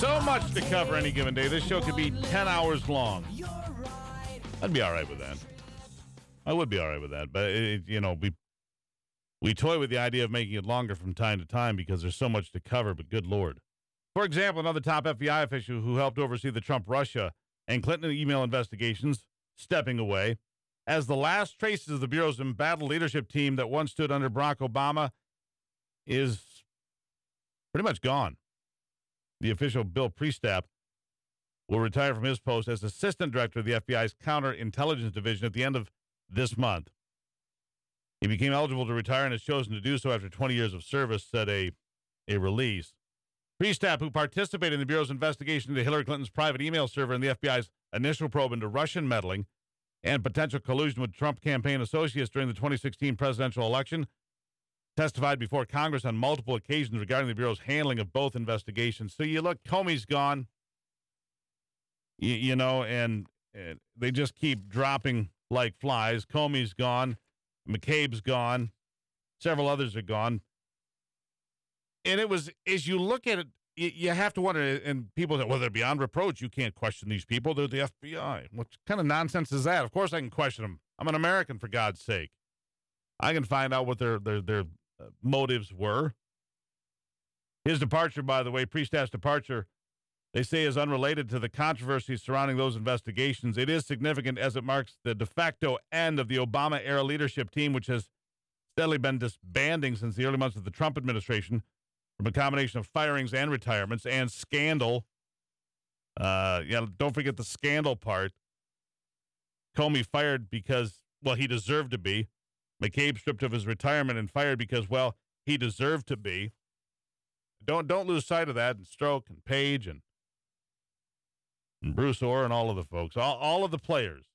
So much to cover any given day. This show could be 10 hours long. I'd be all right with that. I would be all right with that. But, we toy with the idea of making it longer from time to time because there's so much to cover, but good Lord. For example, another top FBI official who helped oversee the Trump-Russia and Clinton email investigations stepping away as the last traces of the Bureau's embattled leadership team that once stood under Barack Obama is pretty much gone. The official, Bill Priestap, will retire from his post as assistant director of the FBI's counterintelligence division at the end of this month. He became eligible to retire and has chosen to do so after 20 years of service, said a release. Priestap, who participated in the Bureau's investigation into Hillary Clinton's private email server and the FBI's initial probe into Russian meddling and potential collusion with Trump campaign associates during the 2016 presidential election, testified before Congress on multiple occasions regarding the Bureau's handling of both investigations. So you look, Comey's gone, and they just keep dropping like flies. Comey's gone. McCabe's gone. Several others are gone. And it was, as you look at it, you have to wonder, and people say, well, they're beyond reproach. You can't question these people. They're the FBI. What kind of nonsense is that? Of course I can question them. I'm an American, for God's sake. I can find out what their motives were. His departure, by the way, Priestap's departure, they say is unrelated to the controversy surrounding those investigations. It is significant as it marks the de facto end of the Obama-era leadership team, which has steadily been disbanding since the early months of the Trump administration from a combination of firings and retirements and scandal. Don't forget the scandal part. Comey fired because, he deserved to be. McCabe stripped of his retirement and fired because, he deserved to be. Don't lose sight of that. And Strzok and Page and Bruce Orr and all of the folks, all of the players.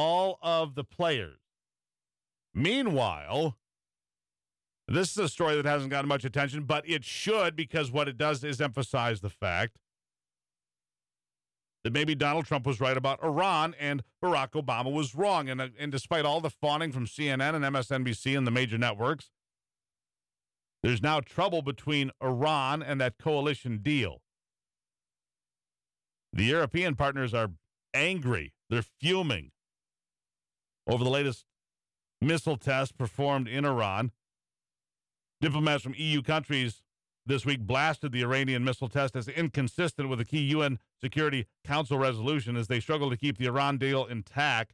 Meanwhile, this is a story that hasn't gotten much attention, but it should, because what it does is emphasize the fact that maybe Donald Trump was right about Iran and Barack Obama was wrong. And despite all the fawning from CNN and MSNBC and the major networks, there's now trouble between Iran and that coalition deal. The European partners are angry. They're fuming over the latest missile test performed in Iran. Diplomats from EU countries this week blasted the Iranian missile test as inconsistent with a key UN Security Council resolution as they struggle to keep the Iran deal intact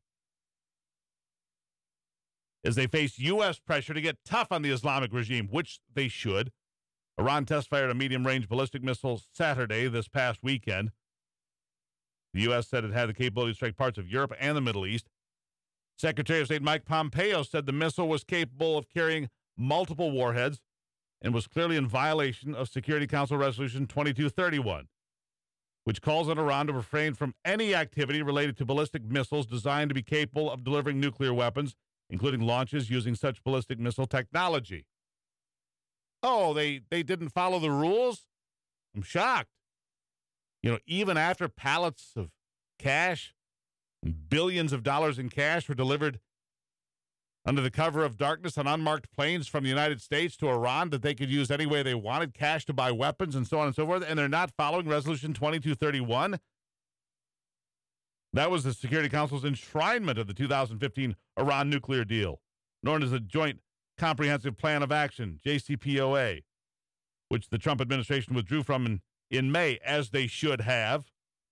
as they face U.S. pressure to get tough on the Islamic regime, which they should. Iran test-fired a medium-range ballistic missile Saturday this past weekend. The U.S. said it had the capability to strike parts of Europe and the Middle East. Secretary of State Mike Pompeo said the missile was capable of carrying multiple warheads and was clearly in violation of Security Council Resolution 2231, which calls on Iran to refrain from any activity related to ballistic missiles designed to be capable of delivering nuclear weapons, including launches using such ballistic missile technology. Oh, they didn't follow the rules? I'm shocked. Even after pallets of cash, billions of dollars in cash were delivered under the cover of darkness on unmarked planes from the United States to Iran that they could use any way they wanted, cash to buy weapons and so on and so forth, and they're not following Resolution 2231? That was the Security Council's enshrinement of the 2015 Iran nuclear deal, known as the Joint Comprehensive Plan of Action, JCPOA, which the Trump administration withdrew from in May, as they should have.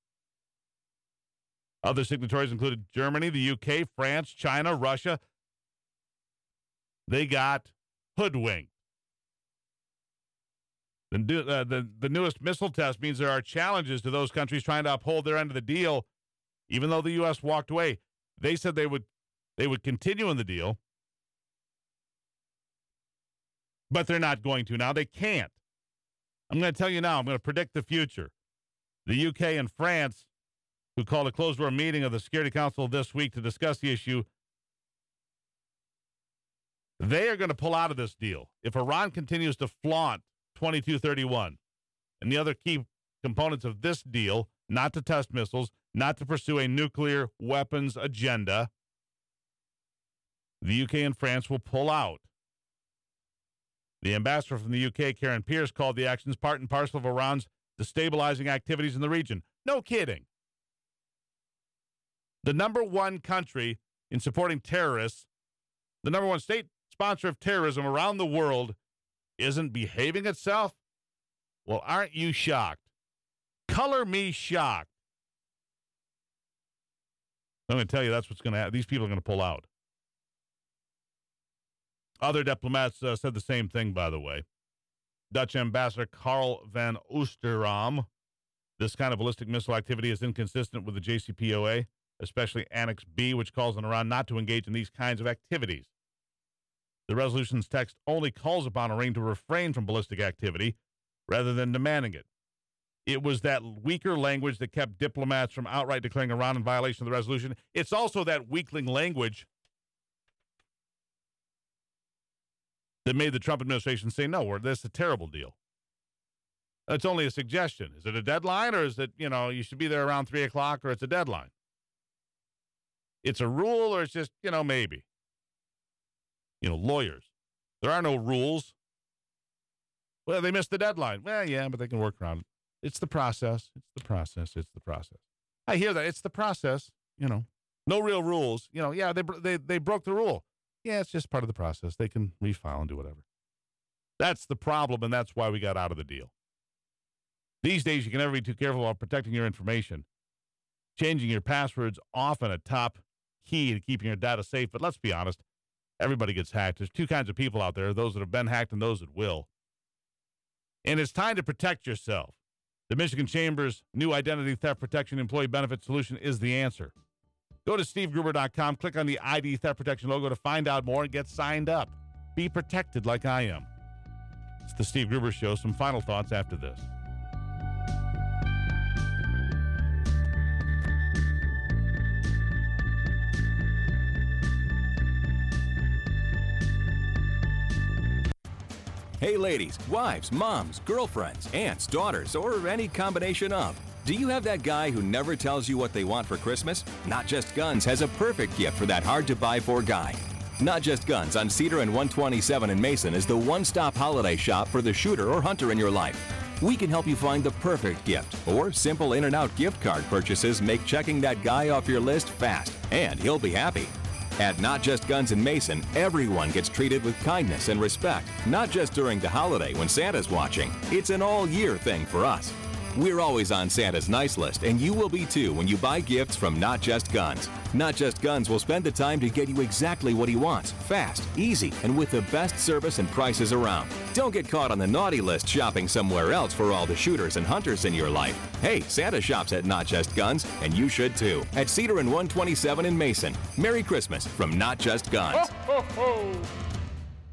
Other signatories included Germany, the UK, France, China, Russia. They got hoodwinked. The newest missile test means there are challenges to those countries trying to uphold their end of the deal, even though the U.S. walked away. They said they would continue in the deal, but they're not going to now. They can't. I'm going to tell you now. I'm going to predict the future. The UK and France, who called a closed-door meeting of the Security Council this week to discuss the issue, they are going to pull out of this deal if Iran continues to flaunt 2231 and the other key components of this deal, not to test missiles, not to pursue a nuclear weapons agenda. The UK and France will pull out. The ambassador from the UK, Karen Pierce, called the actions part and parcel of Iran's destabilizing activities in the region. No kidding. The number one country in supporting terrorists, the number one state sponsor of terrorism around the world, isn't behaving itself? Well, aren't you shocked? Color me shocked. I'm going to tell you that's what's going to happen. These people are going to pull out. Other diplomats said the same thing, by the way. Dutch Ambassador Karl van Oosterom. This kind of ballistic missile activity is inconsistent with the JCPOA, especially Annex B, which calls on Iran not to engage in these kinds of activities. The resolution's text only calls upon Iran to refrain from ballistic activity rather than demanding it. It was that weaker language that kept diplomats from outright declaring Iran in violation of the resolution. It's also that weakling language that made the Trump administration say, no, this is a terrible deal. It's only a suggestion. Is it a deadline, or is it, you should be there around 3 o'clock, or it's a deadline? It's a rule, or it's just, maybe. Lawyers. There are no rules. Well, they missed the deadline. Well, yeah, but they can work around it. It's the process. It's the process. It's the process. I hear that. It's the process. No real rules. Yeah, they broke the rule. Yeah, it's just part of the process. They can refile and do whatever. That's the problem, and that's why we got out of the deal. These days, you can never be too careful about protecting your information. Changing your password's often a top key to keeping your data safe, but let's be honest, everybody gets hacked. There's two kinds of people out there, those that have been hacked and those that will. And it's time to protect yourself. The Michigan Chamber's new Identity Theft Protection Employee Benefit Solution is the answer. Go to stevegruber.com, click on the ID Theft Protection logo to find out more and get signed up. Be protected like I am. It's the Steve Gruber Show. Some final thoughts after this. Hey ladies, wives, moms, girlfriends, aunts, daughters, or any combination of. Do you have that guy who never tells you what they want for Christmas? Not Just Guns has a perfect gift for that hard-to-buy-for guy. Not Just Guns on Cedar and 127 in Mason is the one-stop holiday shop for the shooter or hunter in your life. We can help you find the perfect gift, or simple in-and-out gift card purchases make checking that guy off your list fast, and he'll be happy. At Not Just Guns in Mason, everyone gets treated with kindness and respect, not just during the holiday when Santa's watching. It's an all-year thing for us. We're always on Santa's nice list, and you will be too when you buy gifts from Not Just Guns. Not Just Guns will spend the time to get you exactly what he wants, fast, easy, and with the best service and prices around. Don't get caught on the naughty list shopping somewhere else for all the shooters and hunters in your life. Hey, Santa shops at Not Just Guns, and you should too. At Cedar and 127 in Mason. Merry Christmas from Not Just Guns. Ho, ho, ho.